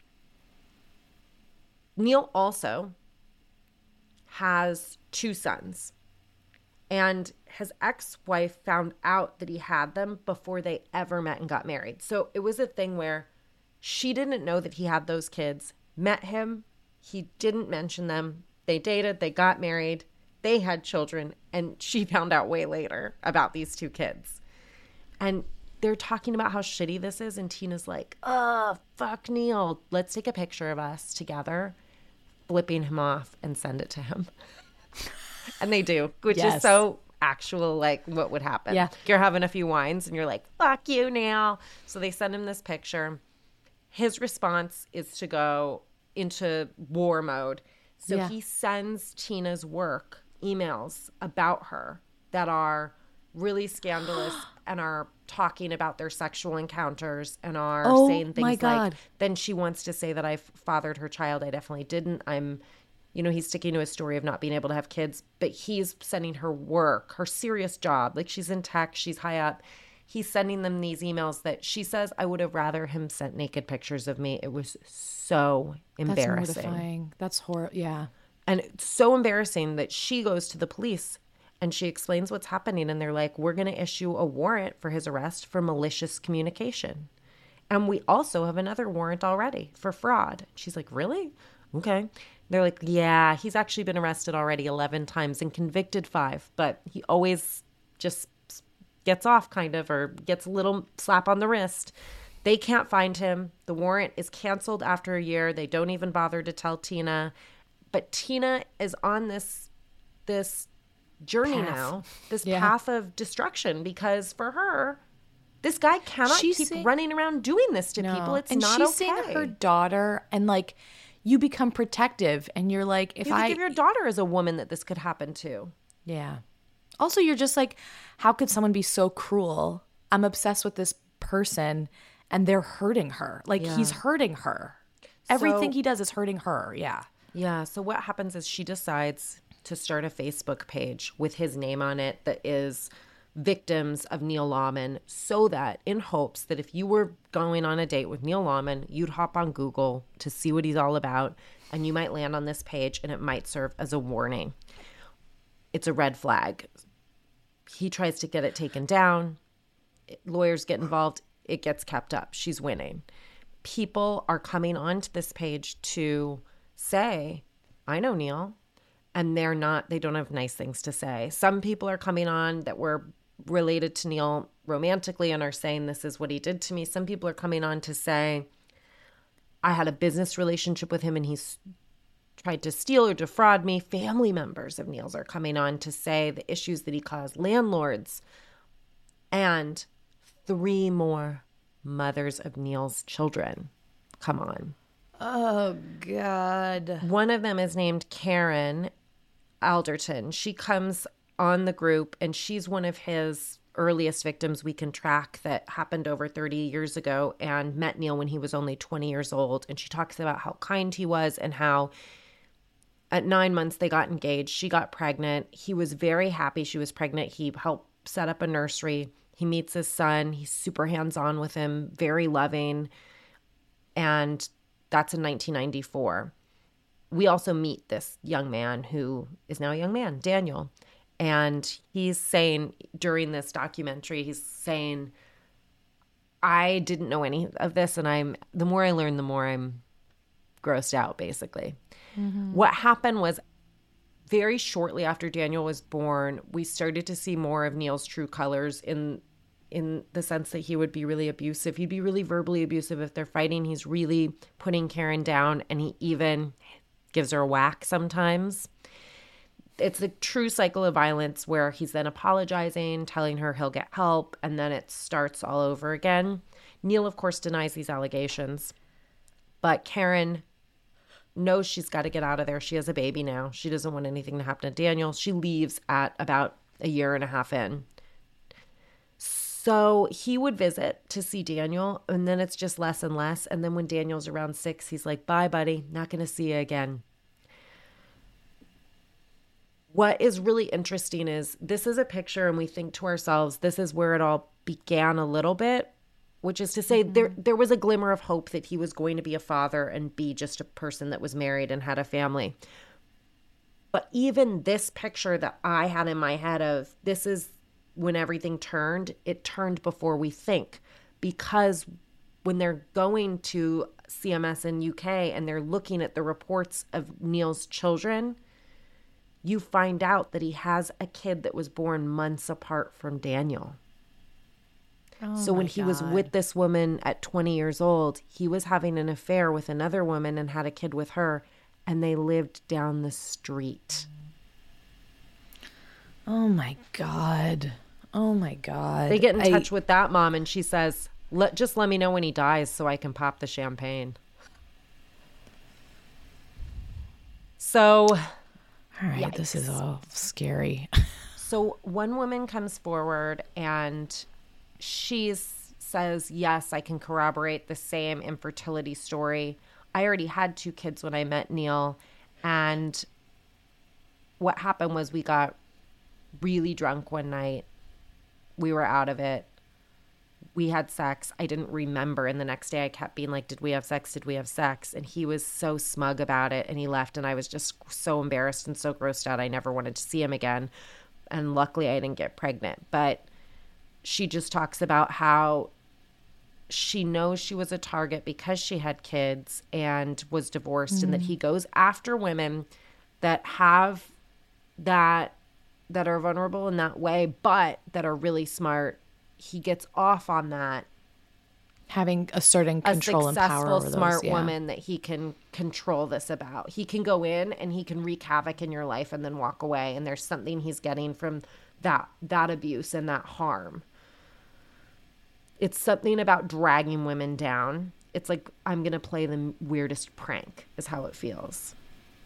Neil also has two sons. And his ex-wife found out that he had them before they ever met and got married. So it was a thing where she didn't know that he had those kids, met him, he didn't mention them, they dated, they got married, they had children, and she found out way later about these two kids. And they're talking about how shitty this is, and Tina's like, oh, fuck Neil, let's take a picture of us together, flipping him off and send it to him. And they do, which yes. is so actual, like what would happen. Yeah. You're having a few wines and you're like, fuck you now. So they send him this picture. His response is to go into war mode. So yeah. he sends Tina's work emails about her that are really scandalous. and are talking about their sexual encounters and are Oh, saying things my like, God. then she wants to say that I fathered her child. I definitely didn't. I'm, you know, he's sticking to his story of not being able to have kids, but he's sending her work, her serious job. Like she's in tech, she's high up. He's sending them these emails that she says, I would have rather him sent naked pictures of me. It was so embarrassing. That's mortifying. That's horrible. Yeah. And it's so embarrassing that she goes to the police and she explains what's happening. And they're like, we're going to issue a warrant for his arrest for malicious communication. And we also have another warrant already for fraud. She's like, really? Okay. They're like, yeah, he's actually been arrested already eleven times and convicted five, but he always just gets off kind of, or gets a little slap on the wrist. They can't find him. The warrant is canceled after a year. They don't even bother to tell Tina. But Tina is on this this journey Path. now, this Yeah. path of destruction, because for her, this guy cannot She's keep saying- running around doing this to No. people. It's and not she's okay. saying to her daughter, and like, you become protective, and you're like, if you I think of your daughter as a woman that this could happen to. Yeah. Also, you're just like, how could someone be so cruel? I'm obsessed with this person and they're hurting her. Like, Yeah. he's hurting her. Everything So- he does is hurting her. Yeah. Yeah. So what happens is she decides to start a Facebook page with his name on it that is victims of Neil Lawman, so that in hopes that if you were going on a date with Neil Lawman, you'd hop on Google to see what he's all about and you might land on this page and it might serve as a warning. It's a red flag. He tries to get it taken down. Lawyers get involved. It gets kept up. She's winning. People are coming onto this page to say, I know Neil. And they're not, they don't have nice things to say. Some people are coming on that were related to Neil romantically and are saying this is what he did to me. Some people are coming on to say, I had a business relationship with him and he's tried to steal or defraud me. Family members of Neil's are coming on to say the issues that he caused, landlords, and three more mothers of Neil's children come on. Oh, God. One of them is named Karen Alderton. She comes on the group and she's one of his earliest victims we can track that happened over thirty years ago and met Neil when he was only twenty years old. And she talks about how kind he was and how at nine months they got engaged. She got pregnant. He was very happy she was pregnant. He helped set up a nursery. He meets his son. He's super hands-on with him, very loving. And that's in nineteen ninety-four. We also meet this young man who is now a young man, Daniel. And he's saying during this documentary, he's saying, I didn't know any of this. And I'm, the more I learn, the more I'm grossed out, basically. Mm-hmm. What happened was very shortly after Daniel was born, we started to see more of Neil's true colors in in the sense that he would be really abusive. He'd be really verbally abusive. If they're fighting, he's really putting Karen down, and he even gives her a whack sometimes. It's a true cycle of violence where he's then apologizing, telling her he'll get help, and then it starts all over again. Neil, of course, denies these allegations, but Karen knows she's got to get out of there. She has a baby now. She doesn't want anything to happen to Daniel. She leaves at about a year and a half in. So he would visit to see Daniel, and then it's just less and less. And then when Daniel's around six, he's like, bye, buddy. Not going to see you again. What is really interesting is this is a picture, and we think to ourselves, this is where it all began a little bit, which is to say mm-hmm. there there was a glimmer of hope that he was going to be a father and be just a person that was married and had a family. But even this picture that I had in my head of this is when everything turned, it turned before we think, because when they're going to C M S in U K and they're looking at the reports of Neil's children, you find out that he has a kid that was born months apart from Daniel. Oh so when my he God. was with this woman at twenty years old, he was having an affair with another woman and had a kid with her, and they lived down the street. Oh my God. Oh my God. They get in I- touch with that mom and she says, let just let me know when he dies so I can pop the champagne. So, All right, this is yikes. all scary. So one woman comes forward and she says, yes, I can corroborate the same infertility story. I already had two kids when I met Neil. And what happened was we got really drunk one night. We were out of it. We had sex. I didn't remember. And the next day I kept being like, did we have sex? Did we have sex? And he was so smug about it. And he left. And I was just so embarrassed and so grossed out. I never wanted to see him again. And luckily I didn't get pregnant. But she just talks about how she knows she was a target because she had kids and was divorced, mm-hmm. and that he goes after women that have that, that are vulnerable in that way, but that are really smart. He gets off on that. Having a certain control and power over those. A successful, smart yeah. woman that he can control this about. He can go in and he can wreak havoc in your life and then walk away. And there's something he's getting from that, that abuse and that harm. It's something about dragging women down. It's like, I'm going to play the weirdest prank is how it feels.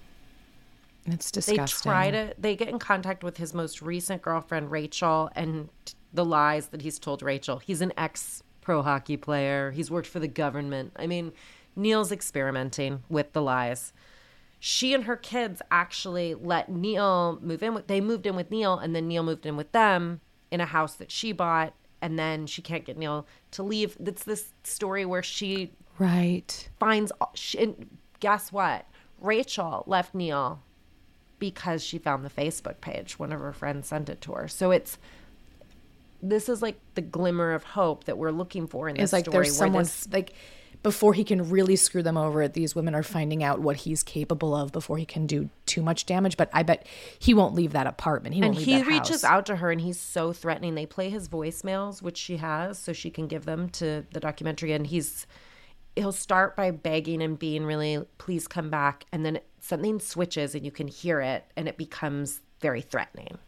It's disgusting. They try to, they get in contact with his most recent girlfriend, Rachel, and the lies that he's told Rachel. He's an ex-pro hockey player. He's worked for the government. I mean, Neil's experimenting with the lies. She and her kids actually let Neil move in with, they moved in with Neil, and then Neil moved in with them in a house that she bought, and then she can't get Neil to leave. It's this story where she right finds, she, and guess what? Rachel left Neil because she found the Facebook page. One of her friends sent it to her. So it's, this is like the glimmer of hope that we're looking for in this it's like story. There's someone this, like before he can really screw them over, these women are finding out what he's capable of before he can do too much damage. But I bet he won't leave that apartment. He won't and leave he that reaches house. out to her, and he's so threatening. They play his voicemails, which she has, so she can give them to the documentary. And he's he'll start by begging and being really, please come back. And then something switches, and you can hear it, and it becomes very threatening.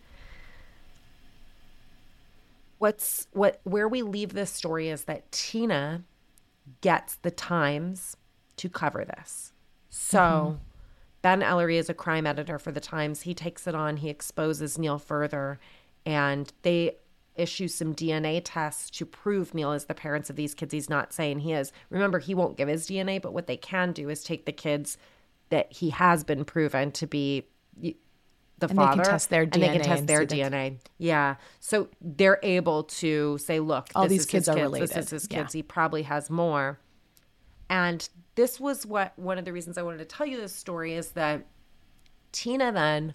What's what where we leave this story is that Tina gets the Times to cover this. So mm-hmm. Ben Ellery is a crime editor for the Times. He takes it on. He exposes Neil further, and they issue some D N A tests to prove Neil is the parents of these kids. He's not saying he is. Remember, he won't give his D N A, but what they can do is take the kids that he has been proven to be the and father, they can test their D N A, and they can test their D N A. Yeah, so they're able to say, "Look, all this these is kids his are kids. related. This is his Yeah. kids. He probably has more." And this was what one of the reasons I wanted to tell you this story is that Tina then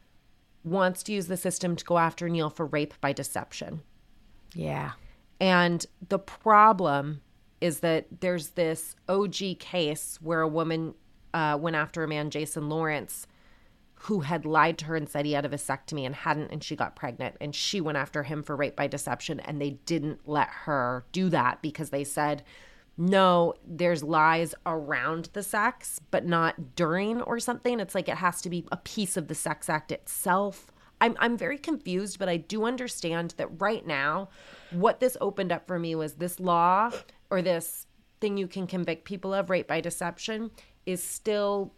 wants to use the system to go after Neil for rape by deception. Yeah, and the problem is that there's this O G case where a woman uh, went after a man, Jason Lawrence, who had lied to her and said he had a vasectomy and hadn't, and she got pregnant. And she went after him for rape by deception, and they didn't let her do that because they said, no, there's lies around the sex, but not during or something. It's like it has to be a piece of the sex act itself. I'm I'm very confused, but I do understand that right now, what this opened up for me was this law or this thing you can convict people of, rape by deception, is still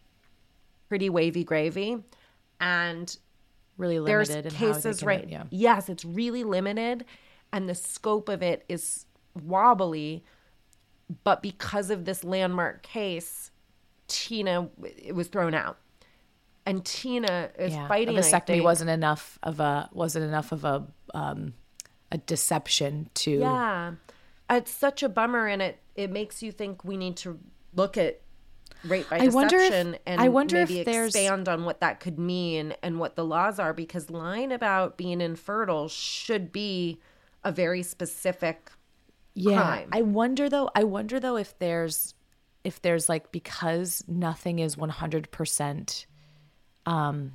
pretty wavy gravy, and really limited. There's in cases, how they right? can, yeah. Yes, it's really limited, and the scope of it is wobbly. But because of this landmark case, Tina, it was thrown out, and Tina is yeah. fighting. A vasectomy I think. wasn't enough of a wasn't enough of a um, a deception to. Yeah, it's such a bummer, and it it makes you think we need to look at rape by I wonder deception if, and I wonder maybe if there's... expand on what that could mean and what the laws are, because lying about being infertile should be a very specific yeah. crime. I wonder though, I wonder though if there's if there's like, because nothing is one hundred percent um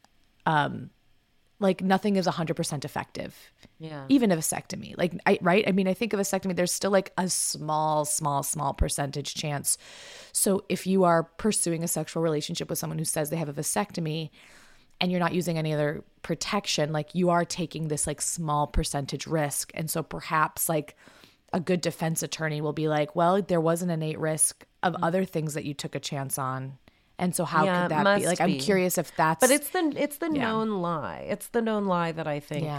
um like nothing is one hundred percent effective. Yeah. Even a vasectomy. Like, I, right? I mean, I think of vasectomy, there's still like a small, small, small percentage chance. So if you are pursuing a sexual relationship with someone who says they have a vasectomy and you're not using any other protection, like you are taking this like small percentage risk. And so perhaps like a good defense attorney will be like, well, there was an innate risk of other things that you took a chance on. And so how Yeah, could that must be? Like, be. I'm curious if that's... But it's the it's the Yeah. known lie. It's the known lie that I think Yeah.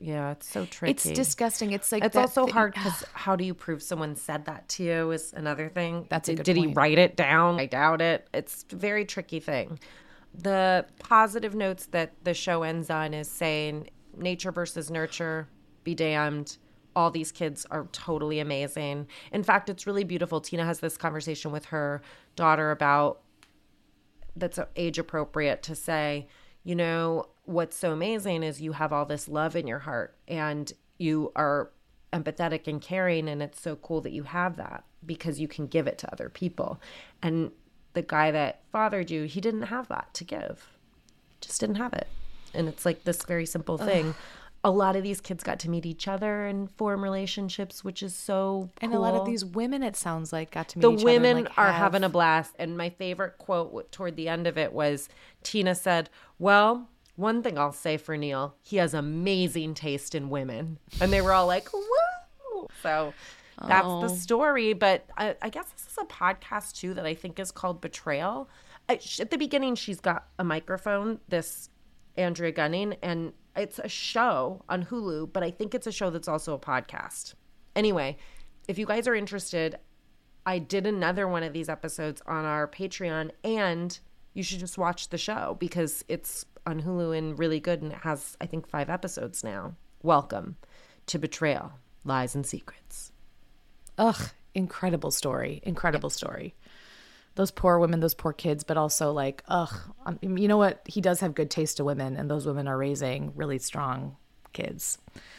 Yeah, it's so tricky. It's disgusting. It's like It's that also thing- hard because how do you prove someone said that to you is another thing. That's a did, good did he point. write it down? I doubt it. It's a very tricky thing. The positive notes that the show ends on is saying nature versus nurture, be damned. All these kids are totally amazing. In fact, it's really beautiful. Tina has this conversation with her daughter about that's age appropriate to say, you know, what's so amazing is you have all this love in your heart and you are empathetic and caring, and it's so cool that you have that because you can give it to other people. And the guy that fathered you, he didn't have that to give. Just didn't have it. And it's like this very simple thing. Ugh. A lot of these kids got to meet each other and form relationships, which is so And cool. a lot of these women, it sounds like, got to meet the each other. women and, like, are have- having a blast. And my favorite quote toward the end of it was Tina said, well, one thing I'll say for Neil, he has amazing taste in women. And they were all like, woo! So that's Oh. the story. But I, I guess this is a podcast, too, that I think is called Betrayal. I, at the beginning, she's got a microphone, this Andrea Gunning, and it's a show on Hulu, but I think it's a show that's also a podcast. Anyway, if you guys are interested, I did another one of these episodes on our Patreon, and you should just watch the show because it's on Hulu and really good, and it has, I think, five episodes now. Welcome to Betrayal, Lies and Secrets. Ugh, incredible story. Incredible story. Those poor women, those poor kids, but also like, ugh, um, you know what? He does have good taste to women, and those women are raising really strong kids.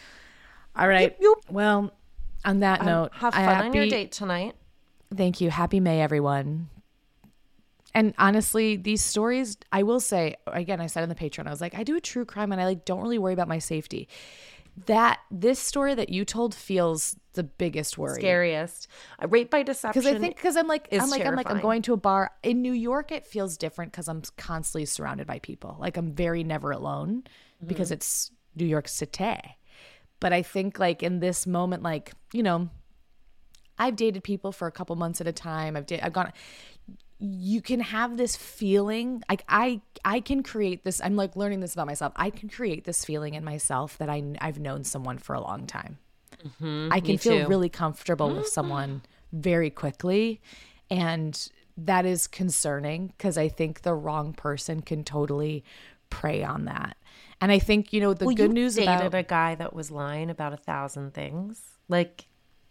All right. Yep, yep. Well, on that Um, note, have fun happy, on your date tonight. Thank you. Happy May, everyone. And honestly, these stories, I will say, again, I said in the Patreon, I was like, I do a true crime and I like don't really worry about my safety. That this story that you told feels the biggest worry. Scariest. Uh, rape by deception. Because I think, because I'm like, is I'm like, I'm like, I'm terrifying. going to a bar in New York. It feels different because I'm constantly surrounded by people. Like I'm very never alone because Mm-hmm. it's New York City. But I think like in this moment, like, you know, I've dated people for a couple months at a time. I've dated, I've gone, you can have this feeling like I, I can create this. I'm like learning this about myself. I can create this feeling in myself that I, I've known someone for a long time. I can me feel too. really comfortable with someone very quickly. And that is concerning because I think the wrong person can totally prey on that. And I think, you know, the well, good you news dated about a guy that was lying about a thousand things. Like,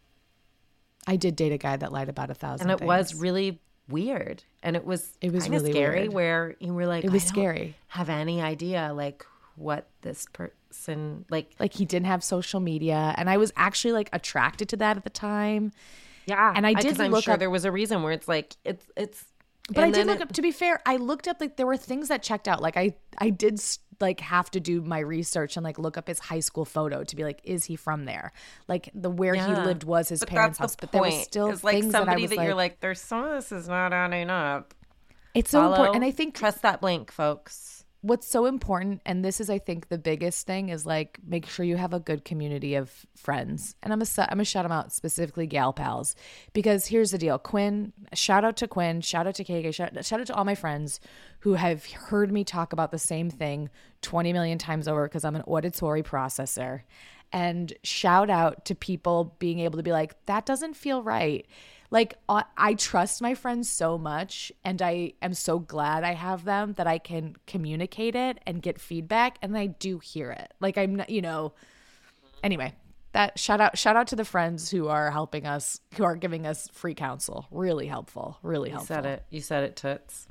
I did date a guy that lied about a thousand and it things. was really weird. And it was It was kinda really scary weird. where you were like, It was I don't scary. have any idea like what this person like Like he didn't have social media. And I was actually like attracted to that at the time. yeah. and I did 'cause I'm look sure up- there was a reason where it's like it's it's But I and did then look it- up, to be fair, I looked up, like, there were things that checked out. Like, I, I did, s- like, have to do my research and, like, look up his high school photo to be like, is he from there? Like, the where he Yeah. lived was his But parents' that's house. the But there point. was still It's like things that I somebody was that, like, you're like, there's some of this is not adding up. it's so Follow, important. And I think trust that blank, folks. what's so important, and this is, I think, the biggest thing, is like make sure you have a good community of friends. And I'm a I'm gonna shout them out, specifically gal pals, because here's the deal. Quinn, shout out to Quinn, shout out to K K, shout, shout out to all my friends who have heard me talk about the same thing twenty million times over because I'm an auditory processor. And shout out to people being able to be like, that doesn't feel right. Like, I I trust my friends so much, and I am so glad I have them that I can communicate it and get feedback, and I do hear it. Like, I'm not, you know, anyway, that shout out, shout out to the friends who are helping us, who are giving us free counsel. Really helpful, really You helpful. said it. You said it, Toots.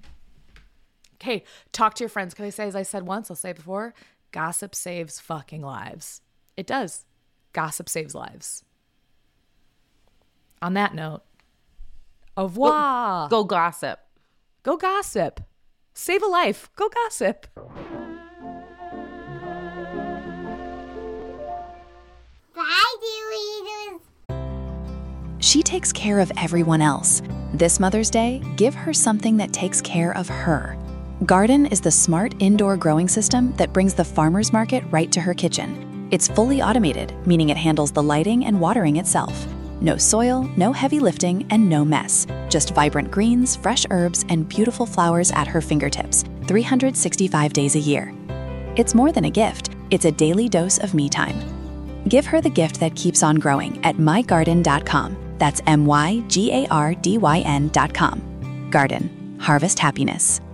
Okay, talk to your friends. Can I say, as I said once, I'll say it before, gossip saves fucking lives. It does. Gossip saves lives. On that note, au revoir. Go gossip. Go gossip. Save a life. Go gossip. Bye, Dewey. She takes care of everyone else. This Mother's Day, give her something that takes care of her. Garden is the smart indoor growing system that brings the farmer's market right to her kitchen. It's fully automated, meaning it handles the lighting and watering itself. No soil, no heavy lifting, and no mess. Just vibrant greens, fresh herbs, and beautiful flowers at her fingertips, three hundred sixty-five days a year. It's more than a gift. It's a daily dose of me time. Give her the gift that keeps on growing at my garden dot com. That's M Y G A R D Y N dot com. Garden. Harvest happiness.